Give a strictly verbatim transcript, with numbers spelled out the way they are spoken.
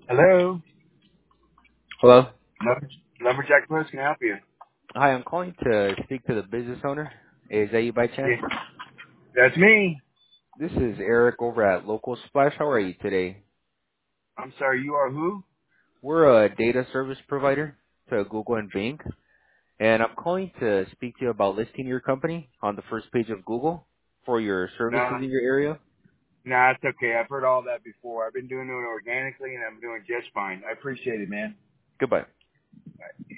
Hello. Hello. Lumber- Lumberjack Plus can I help you. Hi, I'm calling to speak to the business owner. Is that you by chance? Yeah, that's me. This is Eric over at Local Splash. How are you today? I'm sorry, you are who? We're a data service provider to Google and Bing, and I'm calling to speak to you about listing your company on the first page of Google for your services Nah, in your area. nah, it's okay. I've heard all that before. I've been doing it organically, and I'm doing just fine. I appreciate it, man. Goodbye.